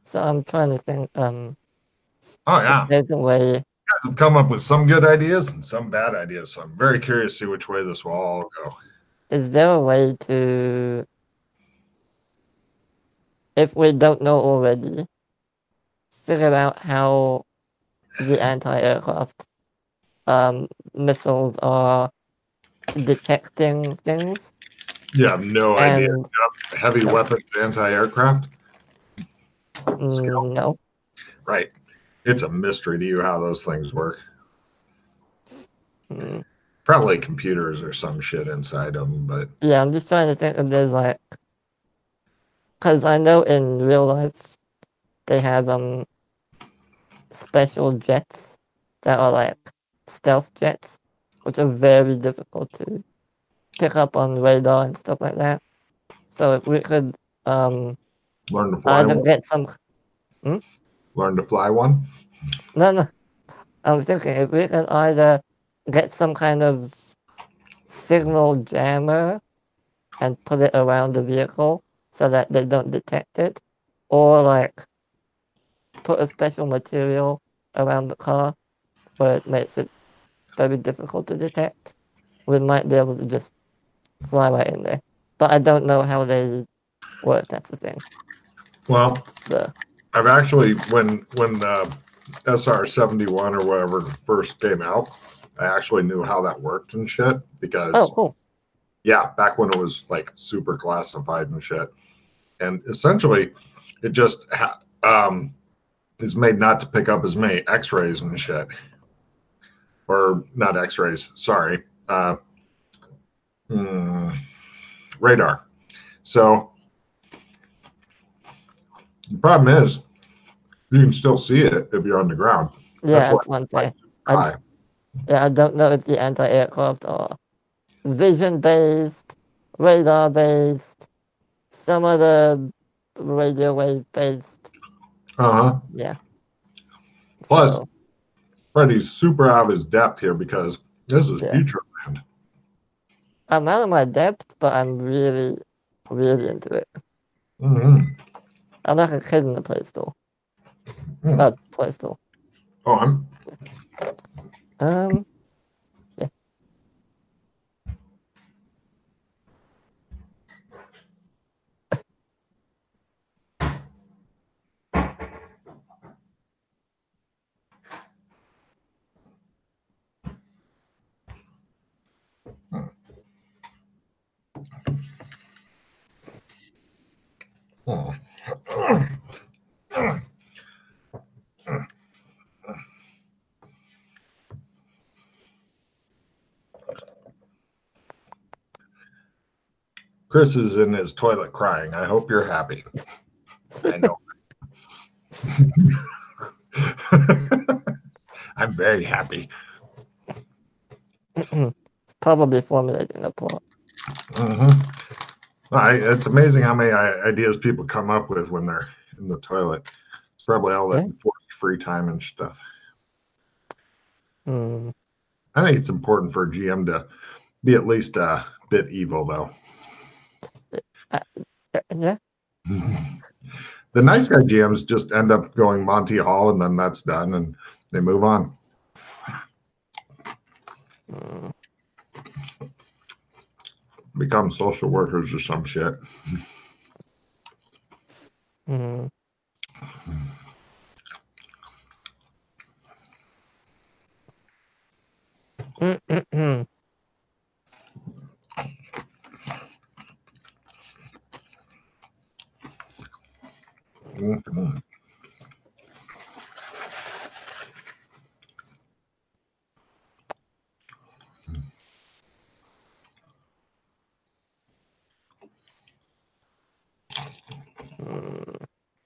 So I'm trying to think Oh if yeah, there's a way. have come up with some good ideas and some bad ideas. So I'm very curious to see which way this will all go. Is there a way to, if we don't know already, figure out how the anti-aircraft missiles are detecting things? You have no idea. And Heavy no, weapons, anti-aircraft skill, no. right? It's a mystery to you how those things work. Mm. Probably computers or some shit inside them, but Yeah, I'm just trying to think if there's like, because I know in real life they have special jets that are like stealth jets, which are very difficult to pick up on radar and stuff like that. So if we could um learn to fly either one. get some. Hmm? Learn to fly one. No, no. I'm thinking if we can either get some kind of signal jammer and put it around the vehicle so that they don't detect it, or like put a special material around the car where it makes it very difficult to detect, we might be able to just fly right in there. But I don't know how they work. That's the thing. Well, The I've actually when the SR-71 or whatever first came out, I actually knew how that worked and shit Oh, because cool. yeah, back when it was like super classified and shit, and essentially it just is made not to pick up as many X-rays and shit, or not X-rays. Sorry, uh, hmm, radar. So the problem is you can still see it if you're on the ground. That's Yeah, why that's one it's thing. I high. yeah, I don't know if the anti-aircraft are vision based, radar based, some other radio wave based. Uh huh. Yeah. Plus, So Freddie's super out of his depth here because this is yeah, future land. I'm out of my depth, but I'm really, really into it. Mm-hmm. I'm like a kid in the Play Store. Mm. Play Store. Oh, I'm. Um, yeah. Chris is in his toilet crying. I hope you're happy. I know. I'm very happy. It's probably formulating a plot. Mm-hmm. It's amazing how many ideas people come up with when they're in the toilet. It's probably all that Yeah. forced free time and stuff. Hmm. I think it's important for a GM to be at least a bit evil, though. Uh, yeah. The nice guy GMs just end up going Monty Hall and then that's done and they move on. Mm. Become social workers or some shit. Mm. Mm. Mm-hmm. Mm.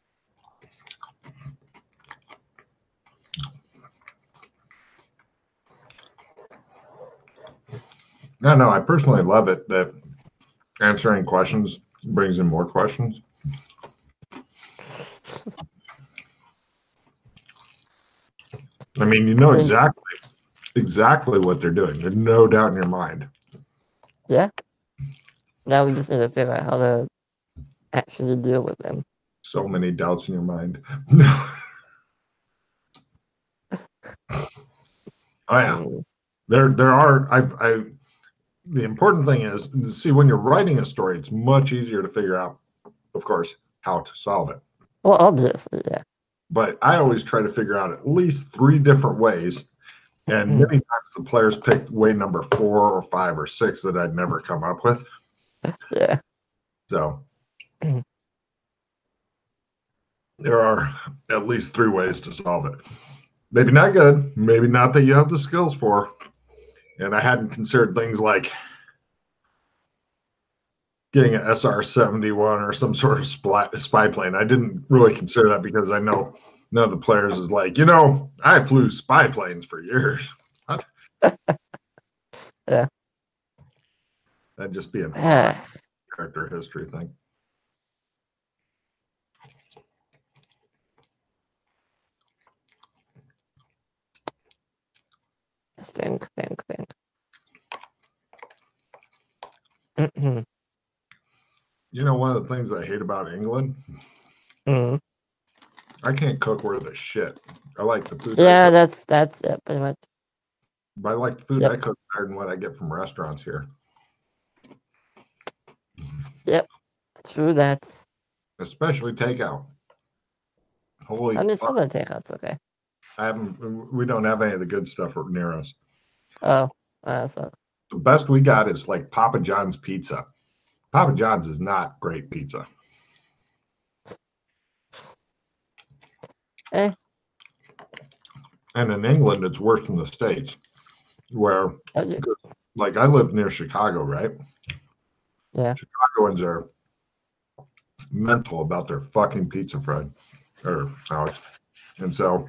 No, I personally love it that answering questions brings in more questions. I mean, you I know mean, exactly what they're doing. There's no doubt in your mind. yeah. Now we just need to figure out how to actually deal with them. So many doubts in your mind. Oh yeah, Mm, there are. The important thing is to see when you're writing a story, it's much easier to figure out, of course, how to solve it. well, obviously, yeah. But I always try to figure out at least 3 different ways. And many times the players picked way number 4 or 5 or 6 that I'd never come up with. Yeah. So there are at least 3 ways to solve it. Maybe not good, maybe not that you have the skills for. And I hadn't considered things like getting an SR-71 or some sort of spy plane. I didn't really consider that because I know none of the players is like, I flew spy planes for years. Yeah. That'd just be an Yeah. odd character history thing. Think. Mm-hmm. One of the things I hate about England, Mm. I can't cook worth a shit. I like the food. Yeah, that's it, pretty much. But I like the food Yep. I cook better than what I get from restaurants here. Yep. True that. Especially takeout. Holy I mean, fuck. some of the takeouts okay. We don't have any of the good stuff near us. Oh, so. The best we got is like Papa John's pizza. Papa John's is not great pizza. Eh. And in England, it's worse than the States, where, like, I live near Chicago, right? Yeah. Chicagoans are mental about their fucking pizza, Fred, or Alex. And so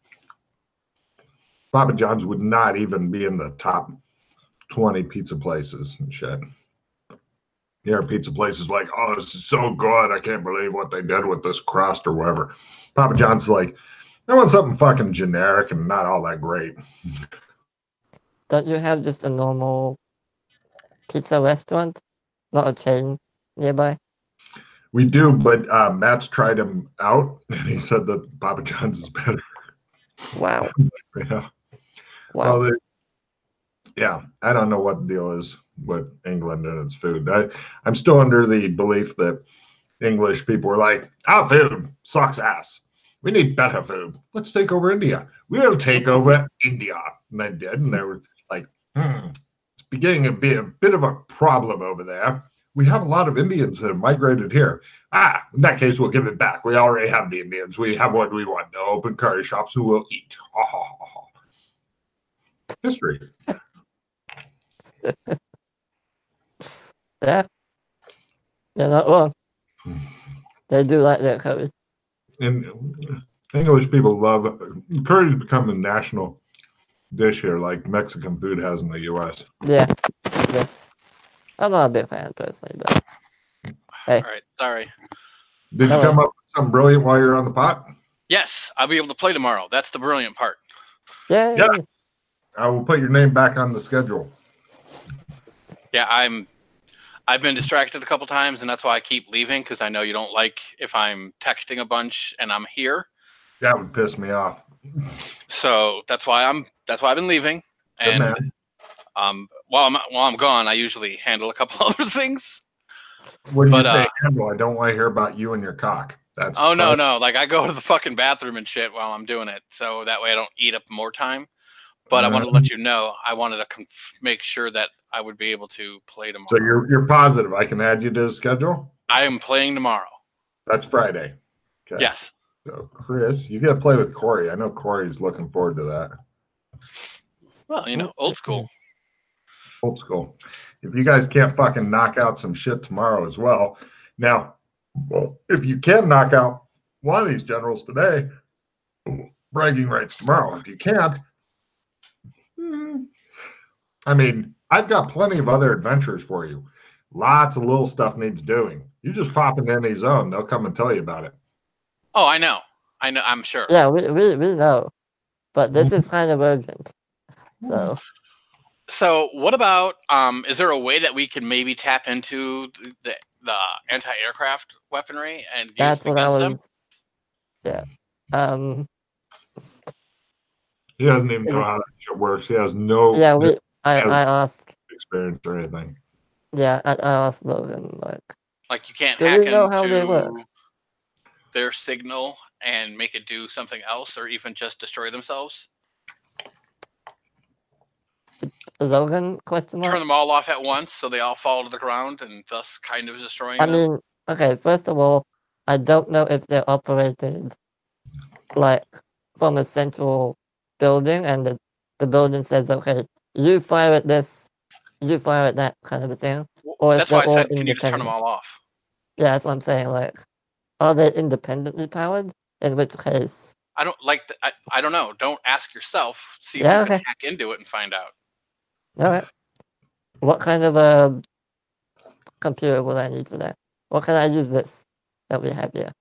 Papa John's would not even be in the top 20 pizza places and shit. There are pizza places like, oh, this is so good. I can't believe what they did with this crust or whatever. Papa John's like, I want something fucking generic and not all that great. Don't you have just a normal pizza restaurant? Not a chain nearby? We do, but Matt's tried them out and he said that Papa John's is better. Wow. Yeah. Wow. Well, yeah, I don't know what the deal is with England and its food. I'm still under the belief that English people were like, our food sucks ass. We need better food. Let's take over India. We'll take over India. And they did. And they were like, it's beginning to be a bit of a problem over there. We have a lot of Indians that have migrated here. In that case, we'll give it back. We already have the Indians. We have what we want. No open curry shops who will eat. History. Yeah. You're not wrong. They do like their curry. And English people love curry has become a national dish here, like Mexican food has in the U.S. Yeah. I'm not a big fan personally, but hey. All right, sorry. Did you come up with something brilliant while you're on the pot? Yes, I'll be able to play tomorrow. That's the brilliant part. Yeah. I will put your name back on the schedule. Yeah, I've been distracted a couple times, and that's why I keep leaving, because I know you don't like if I'm texting a bunch and I'm here. That would piss me off. So that's why I've been leaving. And while I'm gone, I usually handle a couple other things. When you say handle, I don't want to hear about you and your cock. That's no. Like, I go to the fucking bathroom and shit while I'm doing it, so that way I don't eat up more time. But I want to let you know, I wanted to make sure that I would be able to play tomorrow. So you're positive I can add you to the schedule? I am playing tomorrow. That's Friday. Okay. Yes. So Chris, you got to play with Corey. I know Corey's looking forward to that. Well, old school. Old school. If you guys can't fucking knock out some shit tomorrow as well. Now, if you can knock out one of these generals today, bragging rights tomorrow. If you can't, I mean, I've got plenty of other adventures for you. Lots of little stuff needs doing. You just pop in any zone, they'll come and tell you about it. Oh, I know, I'm sure. Yeah, we know. But this is kind of urgent. So So what about is there a way that we can maybe tap into the anti-aircraft weaponry and use That's it what I against was. them? Yeah. He doesn't even know how that shit works. He has no Yeah. has I asked. experience or anything. Yeah. I asked Logan Like you can't do hack we know how they work? into their signal and make it do something else, or even just destroy themselves. Logan? Question mark. Turn them all off at once, so they all fall to the ground, and thus kind of destroying I them. mean, okay. First of all, I don't know if they're operated like from a central building, and the building says, okay, you fire at this, you fire at that, kind of a thing, or if That's they're why I all said, can you just turn them independent. all off? Yeah, that's what I'm saying. Like, are they independently powered? In which case, I don't like. I don't know. Don't ask yourself. See if yeah, you can okay, hack into it and find out. all right. What kind of a computer will I need for that? What can I use this that we have here?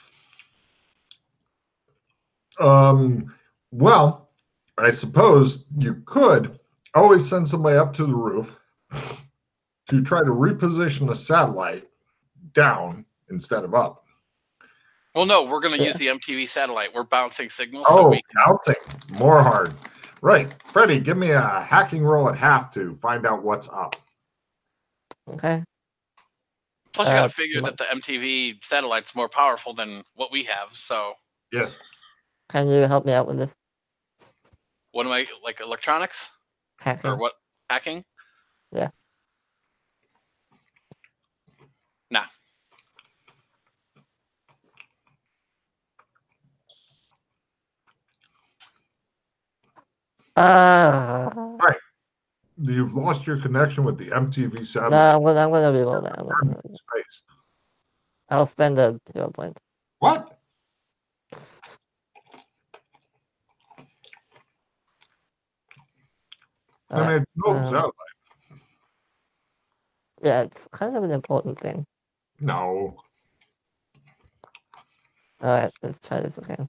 Well, I suppose you could always send somebody up to the roof to try to reposition a satellite down instead of up. Well, no, we're going to Yeah. use the MTV satellite. We're bouncing signals, Oh, so we can. bouncing more hard. Right, Freddie, give me a hacking roll at half to find out what's up. Okay. Plus, you got to figure that the MTV satellite's more powerful than what we have. So, Yes. Can you help me out with this what am I like? Electronics hacking? or what? Hacking? Yeah. Nah. Right. You've lost your connection with the MTV satellite. No, I'm gonna reroll that. Space. I'll spend a hero point. What? All right. No satellite. Yeah, it's kind of an important thing. No. All right, let's try this again.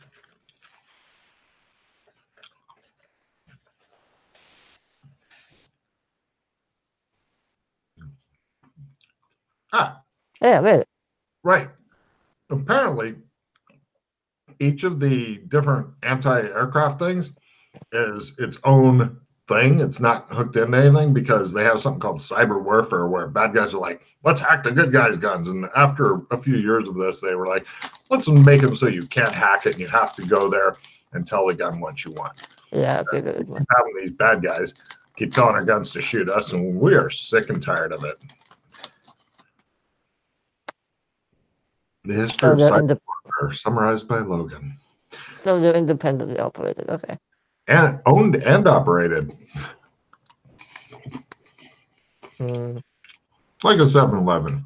Yeah, made it. Right. Apparently, each of the different anti-aircraft things is its own thing. It's not hooked into anything because they have something called cyber warfare where bad guys are like, let's hack the good guys' guns. And after a few years of this, they were like, let's make them so you can't hack it and you have to go there and tell the gun what you want. Yeah, I figured it was. Having these bad guys keep telling our guns to shoot us, and we are sick and tired of it. The history of cyber warfare summarized by Logan. So they're independently operated, okay. And owned and operated. Like a 7-Eleven.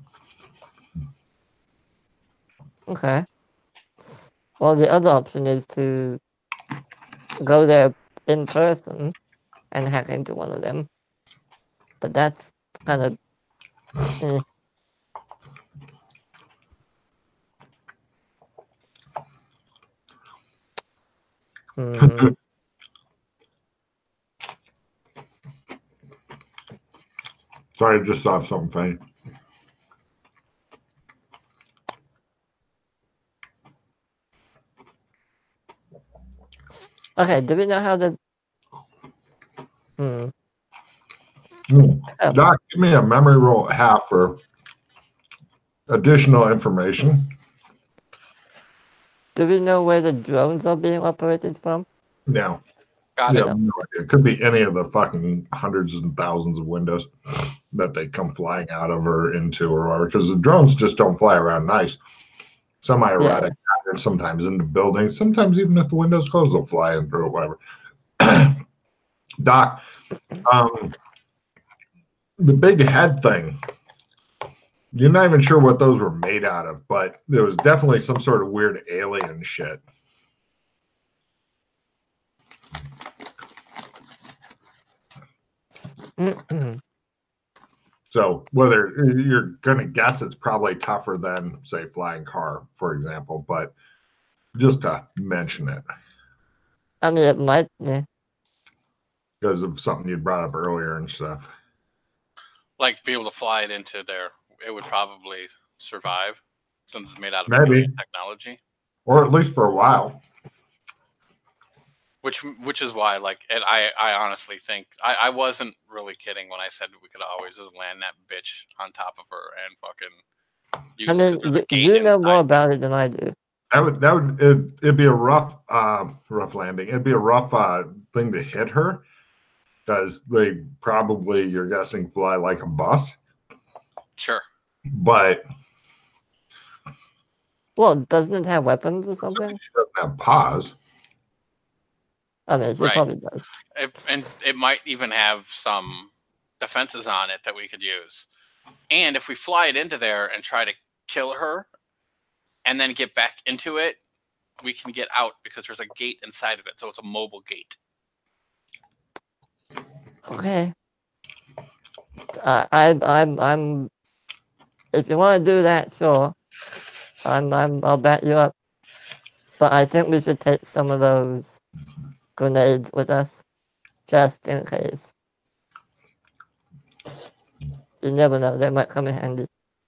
Okay. Well, the other option is to go there in person and hack into one of them. But that's kind of... Sorry, I just saw something funny. Okay, do we know how to... Doc, give me a memory roll at half for additional information. Do we know where the drones are being operated from? No. Got it. No, it could be any of the fucking hundreds and thousands of windows that they come flying out of or into or whatever, because the drones just don't fly around nice. Semi-erratic, sometimes into buildings, sometimes even if the window's closed, they'll fly in through it, whatever. Doc, the big head thing, you're not even sure what those were made out of, but there was definitely some sort of weird alien shit. So whether you're going to guess it's probably tougher than, say, flying car, for example, but just to mention it. I mean, it might, yeah. because of something you'd brought up earlier and stuff. Like be able to fly it into there, it would probably survive since it's made out of Maybe. alien technology. Or at least for a while. Which is why, like, and I honestly think I wasn't really kidding when I said we could always just land that bitch on top of her and fucking use I mean, there's a gate you know more inside. about it than I do. It'd be a rough landing. It'd be a rough thing to hit her, because they probably, you're guessing, fly like a bus. Sure. But Well, doesn't it have weapons or something? she doesn't have paws. I mean, she Right. probably does. And it might even have some defenses on it that we could use. And if we fly it into there and try to kill her and then get back into it, we can get out because there's a gate inside of it. So it's a mobile gate. Okay. I'm. If you want to do that, sure. I'll back you up. But I think we should take some of those grenades with us, just in case. You never know; they might come in handy.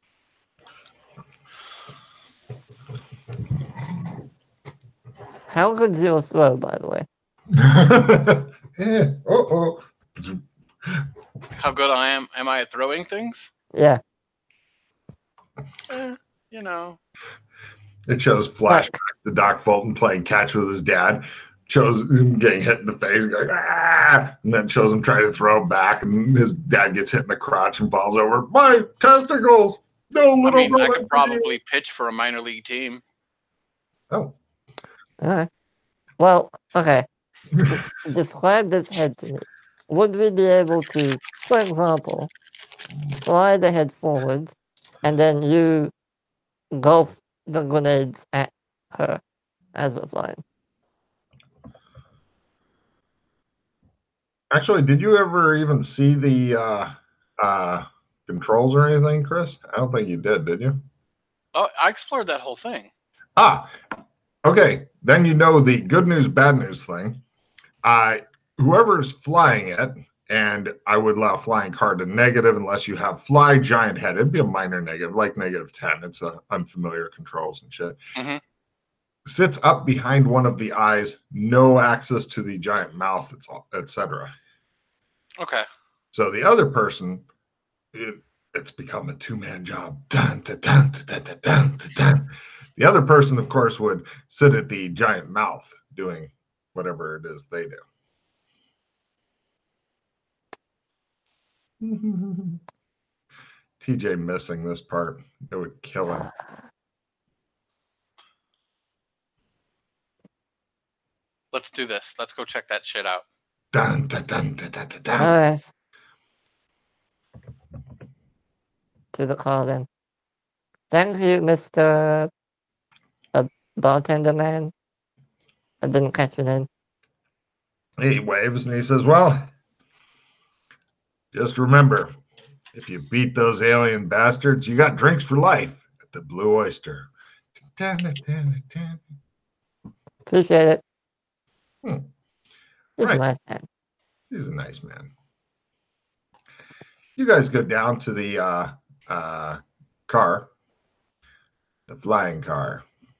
How good you throw, by the way? How good am I at throwing things? Yeah. You know. It shows flashbacks to Doc Fulton playing catch with his dad. Shows him getting hit in the face, going, ah! And then shows him trying to throw back, and his dad gets hit in the crotch and falls over. My testicles! No, little I mean, I brother. could probably pitch for a minor league team. Oh. Alright. Well, okay. Describe this head to me. Would we be able to, for example, fly the head forward, and then you golf the grenades at her as we're flying? Actually, did you ever even see the controls or anything, Chris? I don't think you did you? Oh, I explored that whole thing. Okay. Then you know the good news, bad news thing. Whoever's flying it, and I would allow flying car to negative unless you have fly giant head. It'd be a minor negative, like -10. It's unfamiliar controls and shit. Mm-hmm. Sits up behind one of the eyes, no access to the giant mouth, etc. Okay. So the other person, it's become a two-man job. Dun, dun, dun, dun, dun, dun, dun, dun. The other person, of course, would sit at the giant mouth doing whatever it is they do. TJ missing this part. It would kill him. Let's do this. Let's go check that shit out. Dun, dun, dun, dun, dun, dun, dun. Alright. To the call then. Thank you, Mr. Bartender man. I didn't catch your name. He waves and he says, well, just remember, if you beat those alien bastards, you got drinks for life at the Blue Oyster. Dun, dun, dun, dun. Appreciate it. He's Right. a nice man. He's a nice man. You guys go down to the car, the flying car.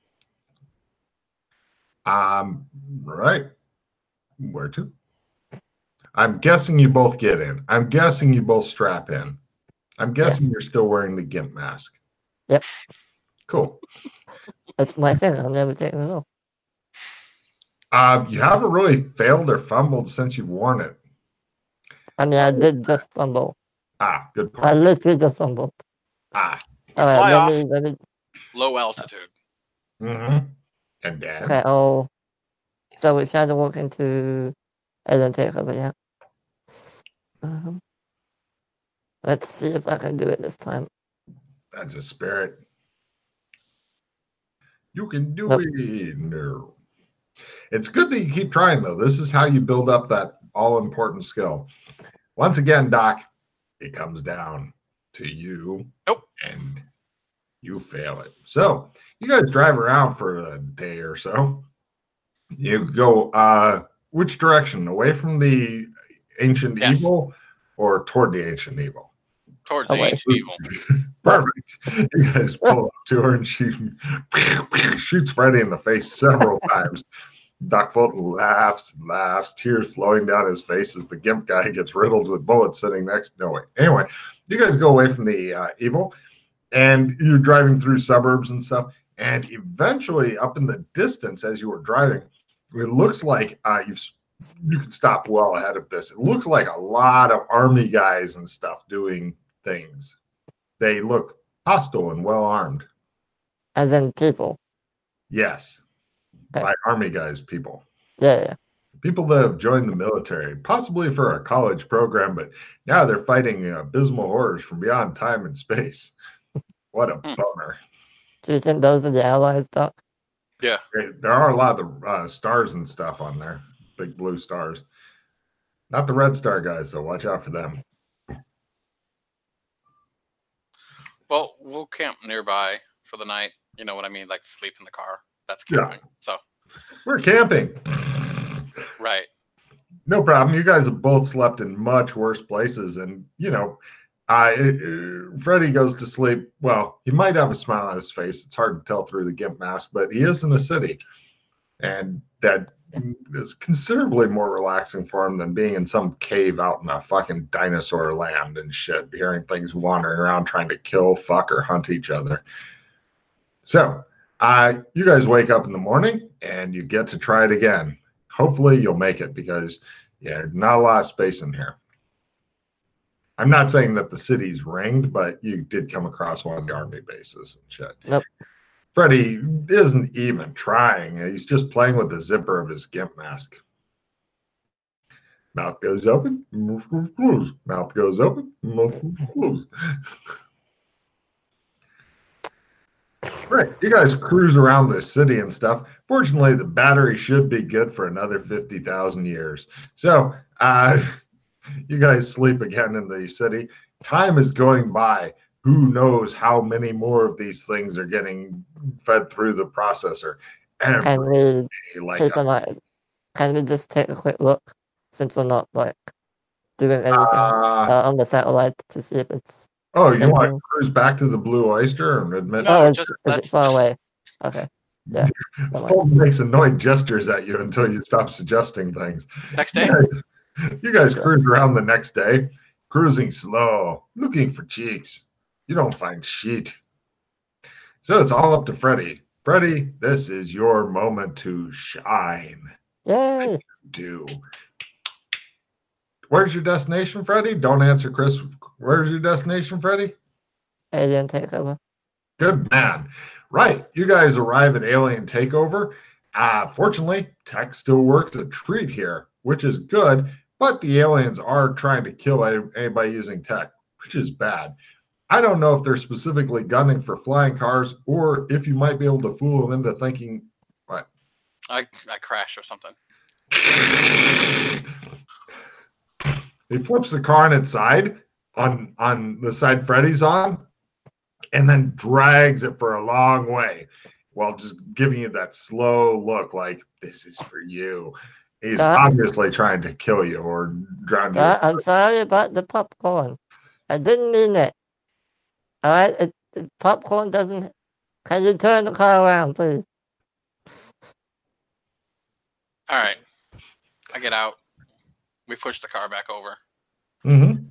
Right. Where to? I'm guessing you both get in. I'm guessing you both strap in. I'm guessing you're still wearing the GIMP mask. Yep. Cool. That's my thing. I'll never take it off. You haven't really failed or fumbled since you've worn it. I mean, I did just fumble. Good I point. literally just fumbled. Fly Alright, off. let me. Low altitude. Mm-hmm. And Dad. Okay, so we try to walk into Alien Takeover, yeah. Let's see if I can do it this time. That's a spirit. You can do Nope. it. No. It's good that you keep trying, though. This is how you build up that all-important skill. Once again, Doc, it comes down to you. Nope. And you fail it. So you guys drive around for a day or so. You go which direction? Away from the ancient Yes. evil or toward the ancient evil? Towards the Away. ancient evil. Perfect. You guys pull up to her and she shoots Freddy in the face several times. Duckfoot laughs, tears flowing down his face as the gimp guy gets riddled with bullets sitting next. No way. Anyway, you guys go away from the evil, and you're driving through suburbs and stuff. And eventually, up in the distance, as you were driving, it looks like you can stop well ahead of this. It looks like a lot of army guys and stuff doing things. They look hostile and well armed. As in people. Yes. Okay. By army guys, people. Yeah. People that have joined the military, possibly for a college program, but now they're fighting abysmal horrors from beyond time and space. What a bummer. Do you think those are the allies, Doc? Yeah. There are a lot of stars and stuff on there. Big blue stars. Not the Red Star guys, so watch out for them. Well, we'll camp nearby for the night. You know what I mean? Like sleep in the car. That's camping. Yeah. So we're camping. Right. No problem. You guys have both slept in much worse places, and Freddy goes to sleep. Well, he might have a smile on his face. It's hard to tell through the gimp mask, but he is in a city, and that is considerably more relaxing for him than being in some cave out in a fucking dinosaur land and shit, hearing things wandering around trying to kill, fuck, or hunt each other. So, you guys wake up in the morning and you get to try it again. Hopefully you'll make it because there's not a lot of space in here. I'm not saying that the city's ringed, but you did come across one of the army bases and shit. Nope. Freddy isn't even trying. He's just playing with the zipper of his gimp mask. Mouth goes open, mouth goes open, mouth closed. Right, you guys cruise around the city and stuff. Fortunately, the battery should be good for another 50,000 years. So, you guys sleep again in the city. Time is going by. Who knows how many more of these things are getting fed through the processor? Can we just take a quick look, since we're not doing anything on the satellite to see if it's... Oh, you want to cruise back to the Blue Oyster and admit? No, is it far away? Okay. Yeah. Fulton makes annoyed gestures at you until you stop suggesting things. Next day? You guys cruise around the next day, cruising slow, looking for cheeks. You don't find shit. So it's all up to Freddy. Freddy, this is your moment to shine. Yay! Do. Where's your destination, Freddy? Don't answer, Chris. Where's your destination, Freddy? Alien Takeover. Good man. Right. You guys arrive at Alien Takeover. Fortunately, tech still works a treat here, which is good, but the aliens are trying to kill anybody using tech, which is bad. I don't know if they're specifically gunning for flying cars or if you might be able to fool them into thinking, what? I crashed or something. He flips the car on its side, on the side Freddy's on, and then drags it for a long way while just giving you that slow look like, this is for you. He's obviously trying to kill you or drown you. I'm sorry about the popcorn. I didn't mean it. All right? Popcorn doesn't... Can you turn the car around, please? All right. I get out. We push the car back over. Mm-hmm.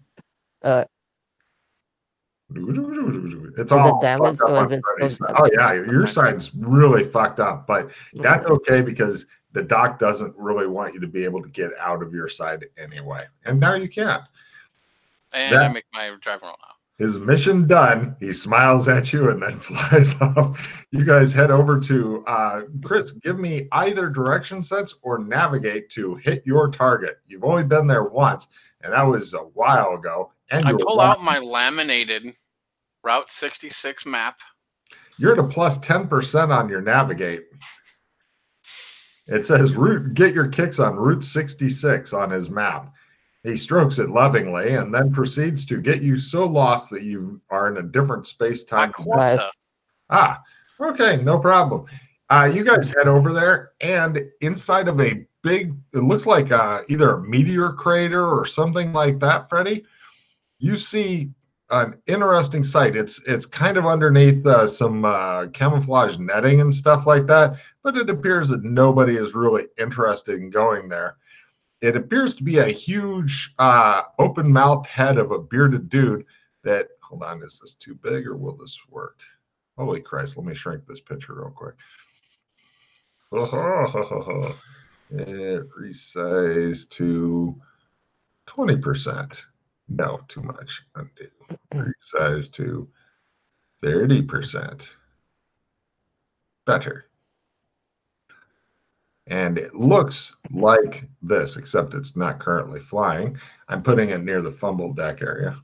It's all damaged or is it oh yeah, your side's really fucked up, but that's okay because the doc doesn't really want you to be able to get out of your side anyway, and now you can't. And I make my driving roll now. His mission done. He smiles at you and then flies off. You guys head over to Chris. Give me either direction sense or navigate to hit your target. You've only been there once, and that was a while ago. And I pull out my laminated Route 66 map. You're at a plus 10% on your navigate. It says get your kicks on Route 66 on his map. He strokes it lovingly and then proceeds to get you so lost that you are in a different space-time. Okay, no problem. You guys head over there, and inside of a big, it looks like either a meteor crater or something like that, Freddie. You see an interesting sight. It's kind of underneath some camouflage netting and stuff like that, but it appears that nobody is really interested in going there. It appears to be a huge open-mouthed head of a bearded dude that, hold on, is this too big or will this work? Holy Christ, let me shrink this picture real quick. It resized to 20%. No, too much. Undo. Resize to 30%. Better. And it looks like this, except it's not currently flying. I'm putting it near the fumble deck area.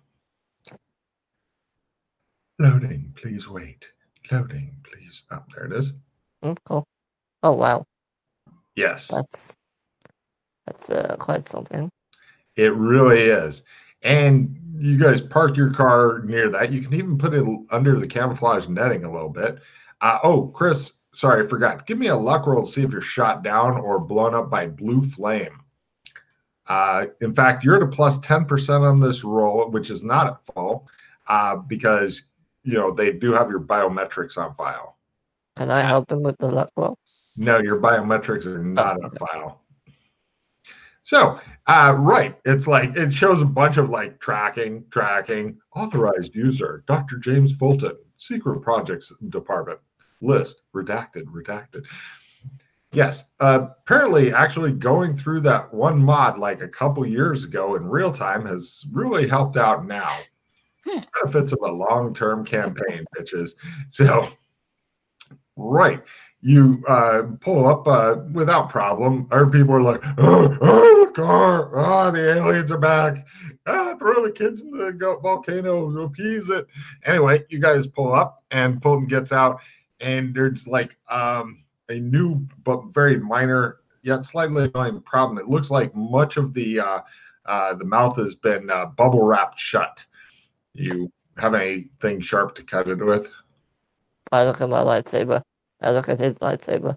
Loading, please wait. Loading, please. Oh, there it is. Cool. Oh wow, Yes. that's quite something. It really is. And you guys park your car near that. You can even put it under the camouflage netting a little bit. Oh, Chris, sorry, I forgot. Give me a luck roll to see if you're shot down or blown up by blue flame. In fact, you're at a plus 10% on this roll, which is not at full, because they do have your biometrics on file. Can I help him with the luck roll? No, your biometrics are not on file. So, right, it's like it shows a bunch of like tracking, authorized user, Dr. James Fulton, secret projects department, list, redacted. Yes, apparently actually going through that one mod like a couple years ago in real time has really helped out now. Benefits of a long-term campaign, bitches. So, right. You pull up without problem. Our people are like, the car, the aliens are back. Throw the kids in the volcano, appease it. Anyway, you guys pull up, and Fulton gets out, and there's like a new but very minor, yet slightly annoying problem. It looks like much of the mouth has been bubble wrapped shut. You have anything sharp to cut it with? I look at my lightsaber. I look at his lightsaber.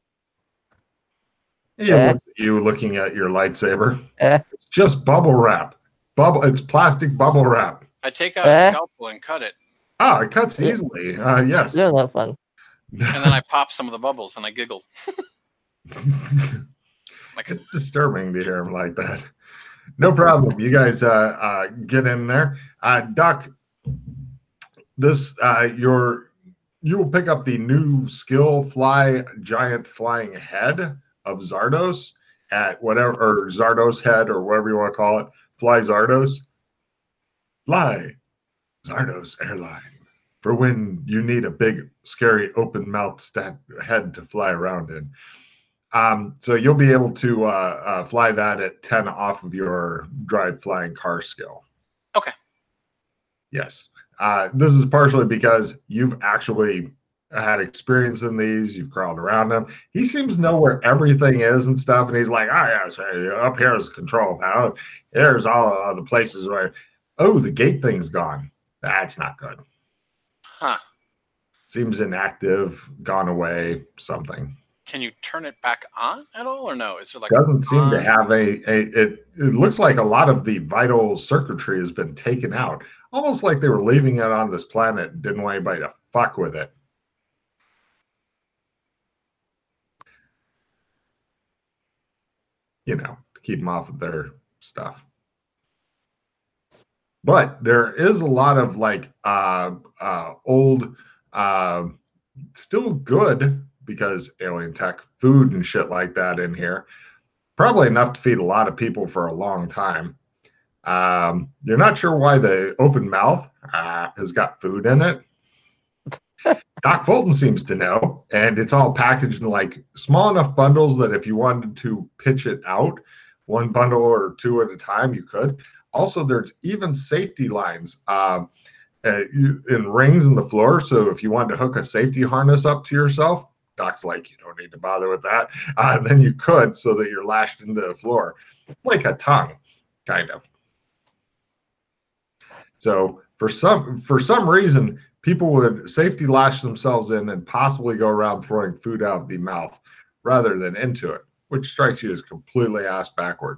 You looking at your lightsaber. It's just bubble wrap. It's plastic bubble wrap. I take out a scalpel and cut it. Oh, it cuts easily. Yes. You're no fun. And then I pop some of the bubbles and I giggle. It's disturbing to hear him like that. No problem. You guys get in there. Doc, this you will pick up the new skill fly giant flying head of Zardos at whatever, or Zardos head, or whatever you want to call it. Fly Zardos. Fly Zardos Airlines for when you need a big, scary, open-mouthed head to fly around in. So you'll be able to fly that at 10 off of your drive flying car skill. Okay. Yes. This is partially because you've actually had experience in these. You've crawled around them. He seems to know where everything is and stuff. And he's like, oh, yeah, sorry, up here is control panel. Here's all the places where, oh, the gate thing's gone. That's not good. Huh. Seems inactive, gone away, something. Can you turn it back on at all, or no? Is there like doesn't seem to have it looks like a lot of the vital circuitry has been taken out. Almost like they were leaving it on this planet and didn't want anybody to fuck with it. To keep them off of their stuff. But there is a lot of like old, still good, because alien tech, food and shit like that in here. Probably enough to feed a lot of people for a long time. You're not sure why the open mouth has got food in it. Doc Fulton seems to know, and it's all packaged in like small enough bundles that if you wanted to pitch it out, one bundle or two at a time, you could. Also, there's even safety lines in rings in the floor. So if you wanted to hook a safety harness up to yourself, Doc's like, you don't need to bother with that. Then you could, so that you're lashed into the floor like a tongue, kind of. So for some reason, people would safety lash themselves in and possibly go around throwing food out of the mouth rather than into it, which strikes you as completely ass backward.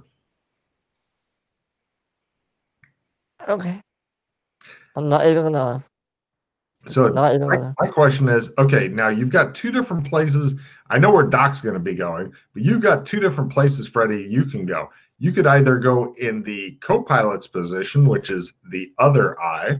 Okay. I'm not even gonna ask. So Not even gonna. my question is, okay, now you've got two different places. I know where Doc's going to be going, but you've got two different places, Freddie, you can go. You could either go in the co-pilot's position, which is the other eye,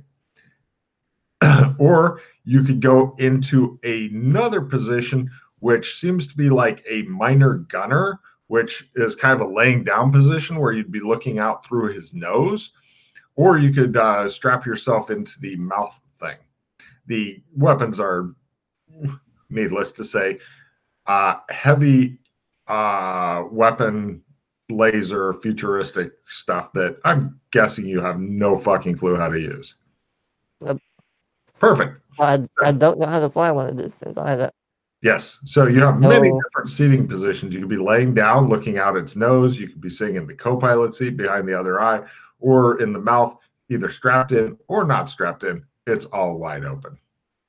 or you could go into another position, which seems to be like a minor gunner, which is kind of a laying down position where you'd be looking out through his nose, or you could strap yourself into the mouth thing. The weapons are, needless to say, heavy weapon, laser, futuristic stuff that I'm guessing you have no fucking clue how to use. Yep. Perfect. I don't know how to fly one of these things either. Yes. So you have many different seating positions. You could be laying down, looking out its nose. You could be sitting in the co-pilot seat behind the other eye, or in the mouth, either strapped in or not strapped in. It's all wide open.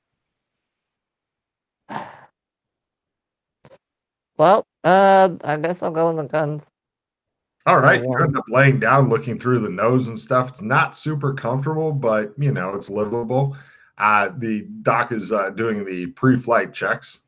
Well, I guess I'll go in the guns. All right. You end up laying down, looking through the nose and stuff. It's not super comfortable, but, you know, it's livable. The doc is doing the pre-flight checks.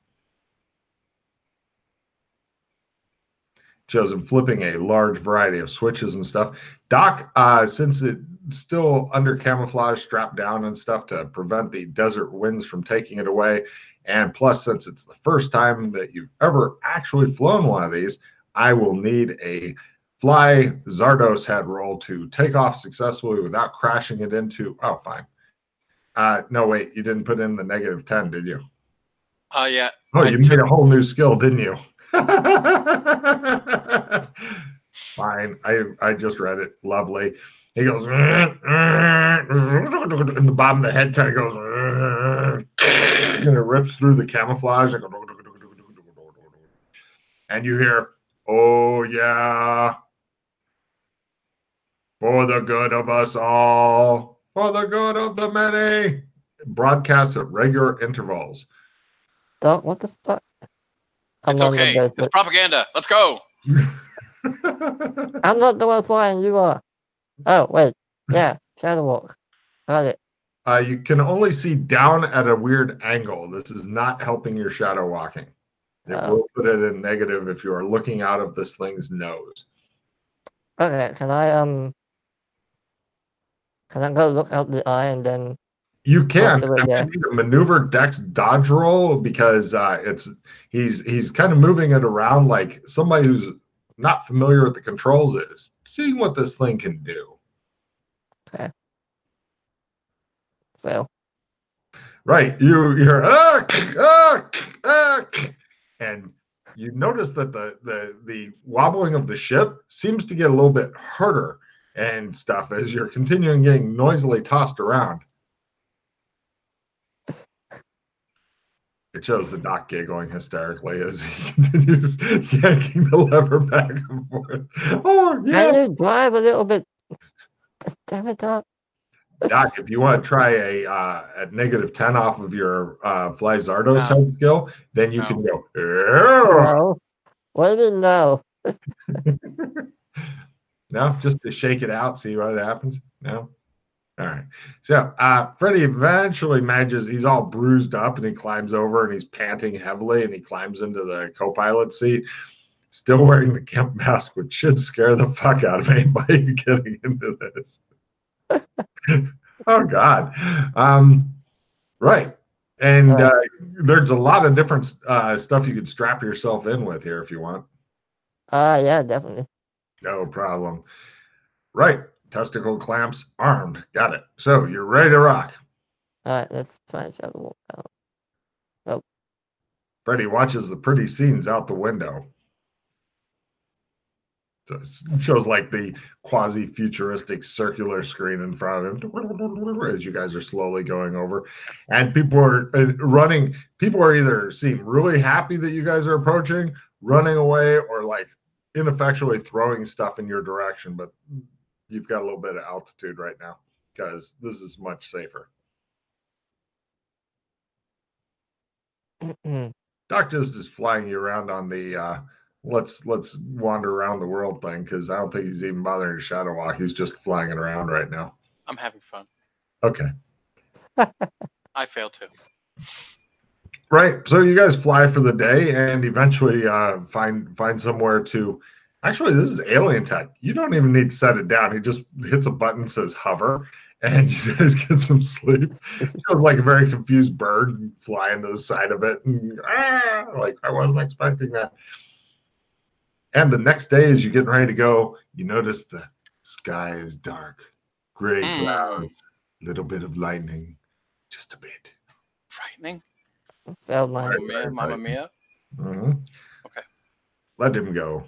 Shows him flipping a large variety of switches and stuff. Doc, since it's still under camouflage, strapped down and stuff to prevent the desert winds from taking it away, and plus, since it's the first time that you've ever actually flown one of these, I will need a fly Zardos head roll to take off successfully without crashing it into. Oh, fine. No, wait, you didn't put in the -10, did you? Yeah. Oh, you made a whole new skill, didn't you? Fine. I just read it. Lovely. He goes, and the bottom of the head kind of goes, and it rips through the camouflage. And you hear, oh, yeah, for the good of us all, for the good of the many. Broadcasts at regular intervals. What the fuck? It's okay. It's propaganda. Let's go. I'm not the one flying. You are. Oh, wait. Yeah. Shadow walk. Got it. You can only see down at a weird angle. This is not helping your shadow walking. It will put it in negative if you are looking out of this thing's nose. Okay. Can I go look out the eye and then? You can. I need a maneuver dex dodge roll because he's kind of moving it around like somebody who's not familiar with the controls is seeing what this thing can do. Okay. Fail. Right. You hear and you notice that the wobbling of the ship seems to get a little bit harder and stuff as you're continuing getting noisily tossed around. It shows the doc giggling hysterically as he continues yanking the lever back and forth. Oh, yeah. Can you drive a little bit? Damn it, Doc. Doc, if you want to try a -10 off of your Fly Zardos head skill, then you can go. No. What do you mean no? No, just to shake it out, see what happens. No. All right. So Freddie eventually manages, he's all bruised up and he climbs over and he's panting heavily and he climbs into the co-pilot seat, still wearing the Kemp mask, which should scare the fuck out of anybody getting into this. Oh, God. Right. And there's a lot of different stuff you could strap yourself in with here if you want. Yeah, definitely. No problem. Right. Testicle clamps armed. Got it. So you're ready to rock. All right, let's try and shadow walk out. Oh. Freddie watches the pretty scenes out the window. So it shows like the quasi-futuristic circular screen in front of him as you guys are slowly going over. And people are running. People are either seem really happy that you guys are approaching, running away, or like ineffectually throwing stuff in your direction. But you've got a little bit of altitude right now because this is much safer. Doc just is flying you around on the let's wander around the world thing, because I don't think he's even bothering to shadow walk. He's just flying it around right now. I'm having fun. Okay. I failed too. Right. So you guys fly for the day and eventually find somewhere to. Actually, this is alien tech. You don't even need to set it down. He just hits a button, says hover, and you guys get some sleep. Shows like a very confused bird flying to the side of it, and like I wasn't expecting that. And the next day, as you're getting ready to go, you notice the sky is dark, gray clouds, little bit of lightning, just a bit. Frightening. Failed mine. Mamma mia. Mm-hmm. Okay. Let him go.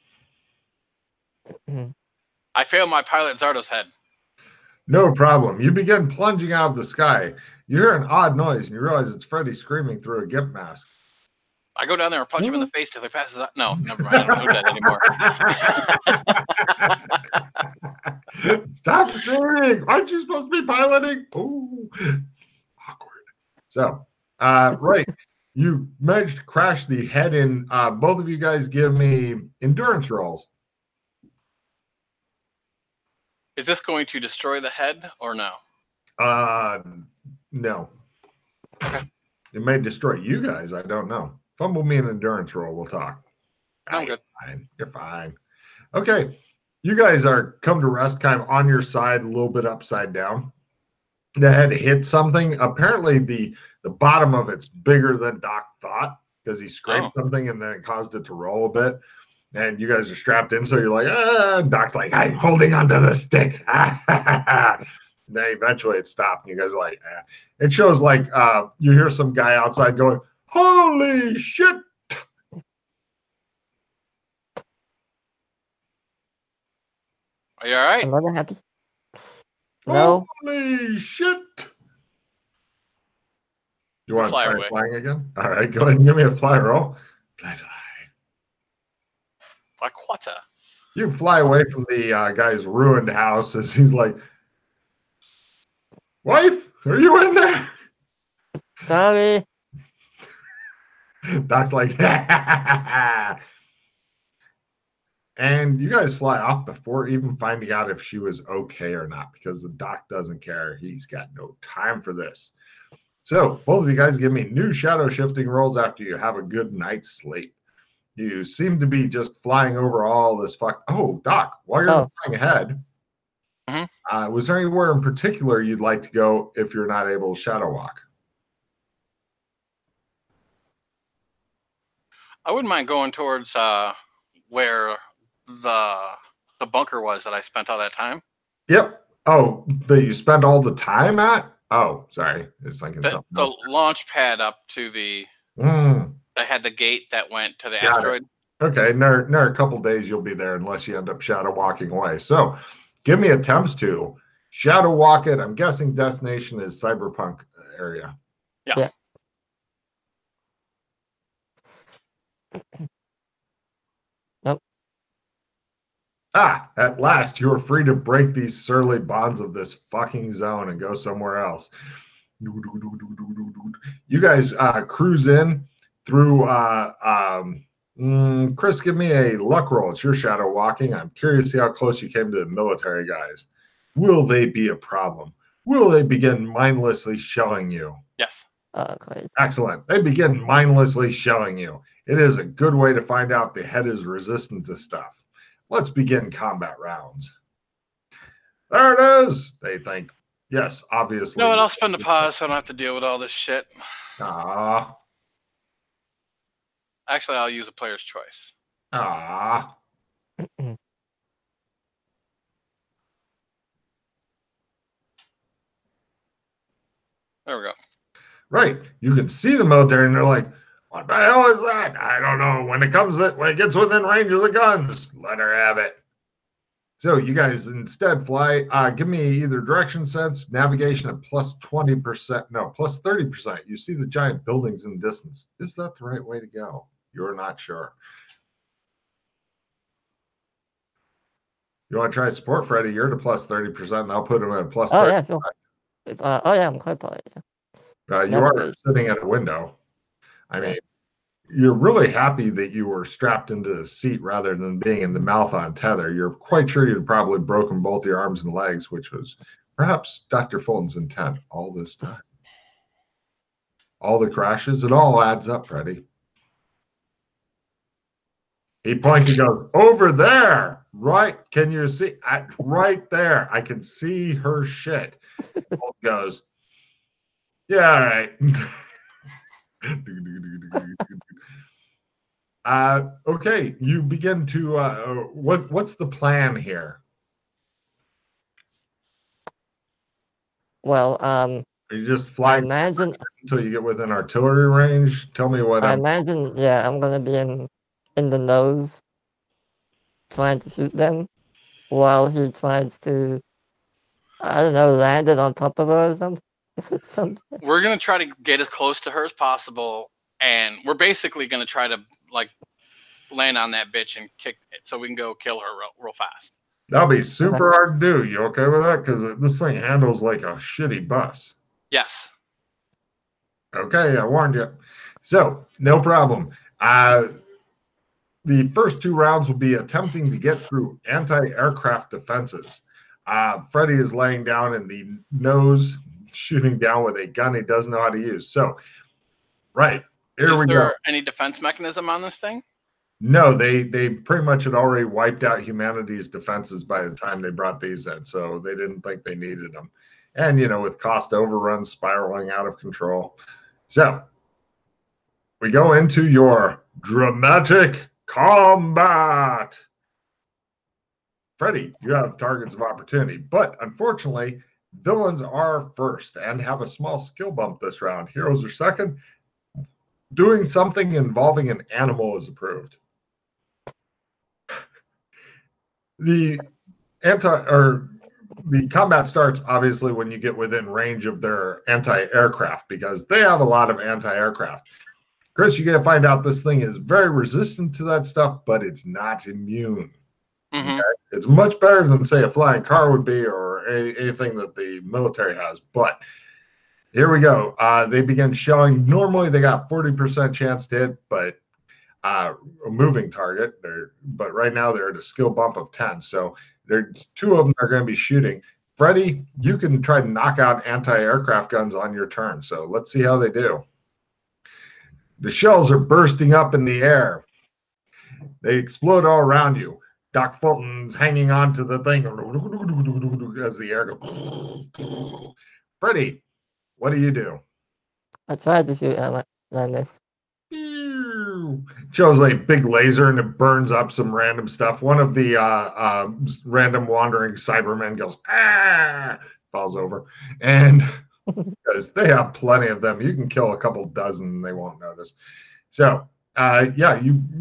I failed my pilot Zardo's head. No problem. You begin plunging out of the sky. You hear an odd noise, and you realize it's Freddy screaming through a GIMP mask. I go down there and punch him in the face till he passes out. No, never mind. I don't do that anymore. Stop screaming! Aren't you supposed to be piloting? Oh, awkward. So, right. You managed to crash the head in. Both of you guys give me endurance rolls. Is this going to destroy the head or no? No. Okay. It may destroy you guys. I don't know. Fumble me an endurance roll. We'll talk. I'm good. Fine. You're fine. Okay. You guys are come to rest kind of on your side, a little bit upside down. The head hit something. Apparently, the bottom of it's bigger than Doc thought, because he scraped something and then it caused it to roll a bit. And you guys are strapped in, so you're like, Doc's like, I'm holding onto the stick. Then eventually it stopped, and you guys are like, It shows like you hear some guy outside going, holy shit. Are you all right? I'm not happy. No. Holy shit. You want to Fly try away. flying again? All right, go ahead and give me a fly roll. Fly. Like what? You fly away from the guy's ruined house as he's like, wife, are you in there? Sorry. Doc's like, and you guys fly off before even finding out if she was okay or not, because the Doc doesn't care. He's got no time for this. So both of you guys give me new shadow shifting rolls after you have a good night's sleep. You seem to be just flying over all this Oh, Doc, while you're flying ahead, was there anywhere in particular you'd like to go if you're not able to shadow walk? I wouldn't mind going towards where the bunker was that I spent all that time. Yep. Oh, that you spent all the time at? Oh, sorry. It's thinking something else. The launch pad up to the... I had the gate that went to the asteroid. Okay, near a couple days you'll be there unless you end up shadow walking away. So give me attempts to shadow walk it. I'm guessing destination is cyberpunk area. Yeah. Nope. At last you are free to break these surly bonds of this fucking zone and go somewhere else. You guys cruise in through Chris, give me a luck roll. It's your shadow walking. I'm curious to see how close you came to the military guys. Will they be a problem? Will they begin mindlessly shelling you? Yes. Great. Excellent. They begin mindlessly shelling you. It is a good way to find out the head is resistant to stuff. Let's begin combat rounds. There it is. They think. Yes, obviously. No, and I'll spend a pause so I don't have to deal with all this shit. Actually, I'll use a player's choice. Mm-mm. There we go. Right. You can see them out there and they're like, what the hell is that? I don't know. When it gets within range of the guns, let her have it. So you guys instead fly. Give me either direction sense, navigation at plus 20%. No, plus 30%. You see the giant buildings in the distance. Is that the right way to go? You're not sure. You want to try support, Freddy? You're to plus 30%. And I'll put him at plus 30%. Oh, yeah, sure. I'm quite polite. You are sitting at a window. I mean, you're really happy that you were strapped into the seat rather than being in the mouth on tether. You're quite sure you'd probably broken both your arms and legs, which was perhaps Dr. Fulton's intent all this time. All the crashes, it all adds up, Freddie. He points and goes, over there, right? Can you see? Right there. I can see her shit. Bolt goes, yeah, all right. Okay, you begin to what's the plan here? Well, Are you just I flying imagine, until you get within artillery range? Tell me what I I'm imagine, yeah, I'm gonna be in the nose, trying to shoot them, while he tries to, I don't know, land it on top of her or something. Something. We're gonna try to get as close to her as possible, and we're basically gonna try to like land on that bitch and kick it so we can go kill her real fast. That'll be super hard to do. You okay with that? Because this thing handles like a shitty bus. Yes. Okay, I warned you. So, no problem. The first 2 rounds will be attempting to get through anti-aircraft defenses. Freddie is laying down in the nose, shooting down with a gun he doesn't know how to use. So, right, here we go. Is there any defense mechanism on this thing? No, they pretty much had already wiped out humanity's defenses by the time they brought these in, so they didn't think they needed them. And, you know, with cost overruns spiraling out of control. So, we go into your dramatic combat. Freddie, you have targets of opportunity, but unfortunately, villains are first and have a small skill bump this round. Heroes are second. Doing something involving an animal is approved. The combat starts obviously when you get within range of their anti-aircraft, because they have a lot of anti-aircraft. Chris, you got to find out this thing is very resistant to that stuff, but it's not immune. Mm-hmm. Okay? It's much better than, say, a flying car would be, or anything that the military has. But here we go. They begin shelling. Normally, they got 40% chance to hit, but a moving target. But right now, they're at a skill bump of 10. So there's 2 of them are going to be shooting. Freddie, you can try to knock out anti-aircraft guns on your turn. So let's see how they do. The shells are bursting up in the air. They explode all around you. Doc Fulton's hanging on to the thing as the air goes. Freddie, what do you do? I tried to shoot at I missed. Shows a big laser and it burns up some random stuff. One of the random wandering Cybermen goes, falls over. And because they have plenty of them, you can kill a couple dozen and they won't notice. So, yeah,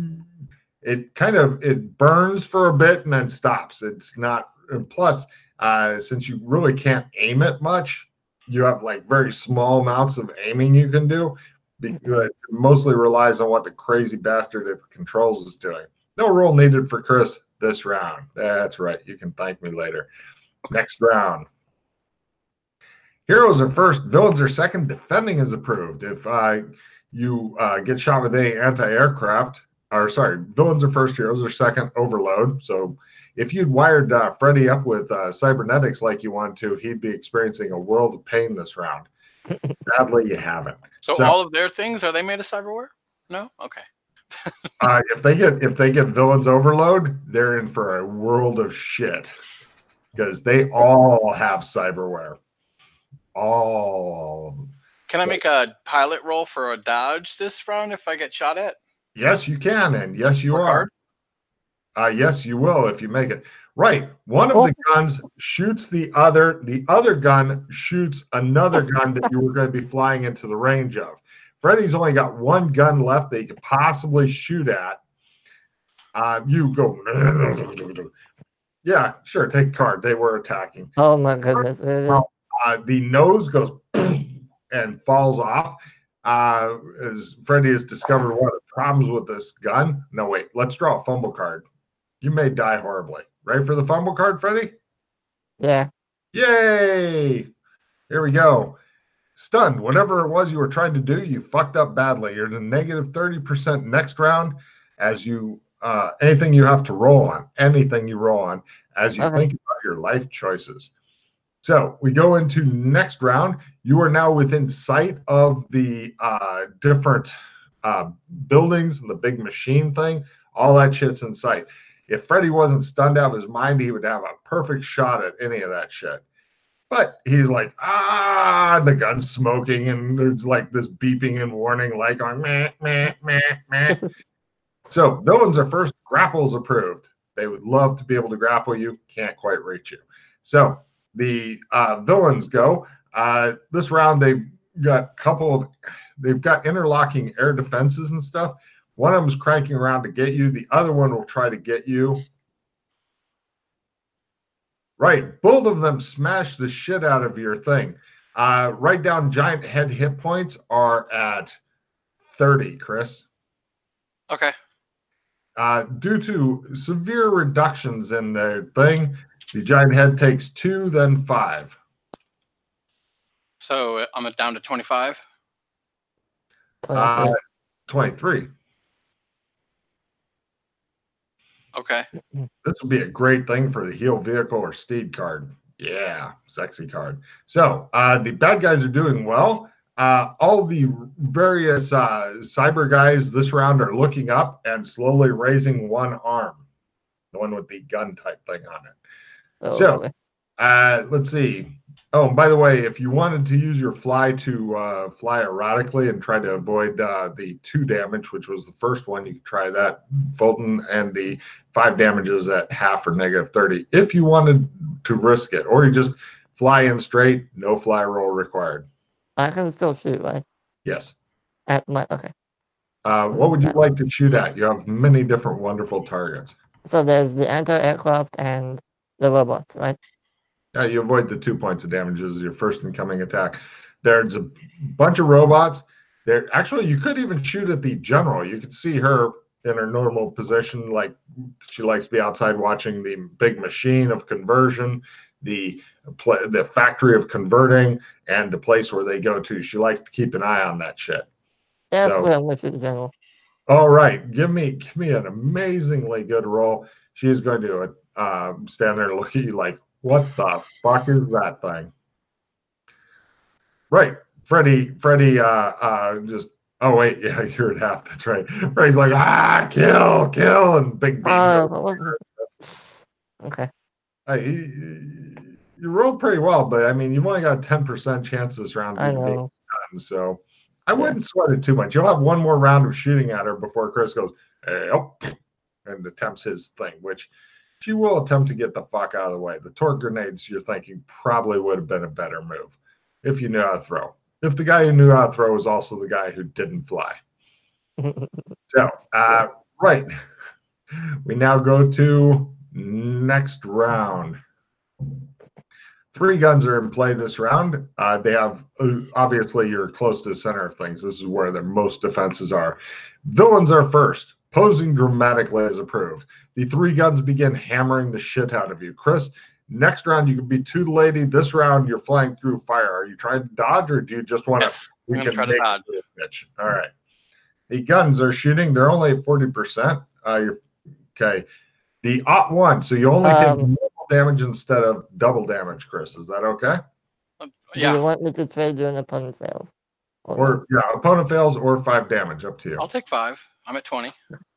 it burns for a bit and then stops. It's not, and plus, since you really can't aim it much, you have like very small amounts of aiming you can do. Because it mostly relies on what the crazy bastard at the controls is doing. No roll needed for Chris this round. That's right. You can thank me later. Next round. Heroes are first, villains are second, defending is approved. If you get shot with any anti-aircraft, villains are first, heroes are second, overload. So if you'd wired Freddie up with cybernetics like you want to, he'd be experiencing a world of pain this round. Sadly, you haven't. So all of their things, are they made of cyberware? No? Okay. If they get villains overload, they're in for a world of shit. Because they all have cyberware. All of them. Can I make a pilot roll for a dodge this round if I get shot at? Yes, you can, and yes, you are. Yes, you will if you make it. Right. One of the guns shoots the other. The other gun shoots another gun that you were going to be flying into the range of. Freddie's only got 1 gun left that he could possibly shoot at. You go. Yeah, sure. Take a card. They were attacking. Oh my goodness! Really? The nose goes and falls off. As Freddie has discovered one of the problems with this gun. No, wait. Let's draw a fumble card. You may die horribly. Ready for the fumble card, Freddie? Yeah. Yay! Here we go. stunned. Whatever it was you were trying to do, you fucked up badly. You're in a negative 30% next round as you anything you have to roll on, anything you roll on as you Okay. think about your life choices. So we go into next round. You are now within sight of the different buildings and the big machine thing. All that shit's in sight. If Freddy wasn't stunned out of his mind, he would have a perfect shot at any of that shit. But he's like, the gun's smoking, and there's like this beeping and warning light going, meh, meh, meh, meh. So villains are first. Grapples approved. They would love to be able to grapple you. Can't quite reach you. So the villains go. This round they've got interlocking air defenses and stuff. One of them's cranking around to get you. The other one will try to get you. Right. Both of them smash the shit out of your thing. Write down giant head hit points are at 30, Chris. Okay. Due to severe reductions in their thing, the giant head takes 2, then 5. So I'm down to 25. 23. Okay. This would be a great thing for the heal vehicle or steed card. Yeah, sexy card. So the bad guys are doing well. All the various cyber guys this round are looking up and slowly raising one arm, the one with the gun type thing on it. So let's see. Oh, and by the way, if you wanted to use your fly to fly erratically and try to avoid the 2 damage, which was the first one, you could try that, Fulton, and the 5 damages at half or negative 30. If you wanted to risk it, or you just fly in straight, no fly roll required. I can still shoot, right? Yes. Okay. What would you like to shoot at? You have many different wonderful targets. So there's the anti-aircraft and the robots, right? You avoid the 2 points of damage as your first incoming attack. There's a bunch of robots. There, actually, you could even shoot at the general. You could see her in her normal position, like she likes to be outside watching the big machine of conversion, the factory of converting, and the place where they go to. She likes to keep an eye on that shit. That's what I'm with you, general. All right, give me an amazingly good roll. She is going to stand there and look at you like, what the fuck is that thing? Right. Freddy just, oh wait, yeah, you're at half, that's right. Freddy's like, kill, and big beam. Okay. You rolled pretty well, but I mean, you've only got a 10% chance this round of being stunned, so I wouldn't sweat it too much. You'll have one more round of shooting at her before Chris goes, hey, oh, and attempts his thing, which she will attempt to get the fuck out of the way. The torque grenades, you're thinking, probably would have been a better move if you knew how to throw. If the guy who knew how to throw was also the guy who didn't fly. So, right. We now go to next round. 3 guns are in play this round. They have, obviously, you're close to the center of things. This is where their most defenses are. Villains are first. Posing dramatically as approved. The 3 guns begin hammering the shit out of you. Chris, next round you can be to the lady. This round you're flying through fire. Are you trying to dodge, or do you just want to? I'm going to try to dodge. Bitch. All right. The guns are shooting. They're only at 40%. Okay. The OT1, so you only take normal damage instead of double damage, Chris. Is that okay? Yeah. Do you want me to trade you an opponent fails? Or opponent fails or 5 damage, up to you. I'll take 5. I'm at 20.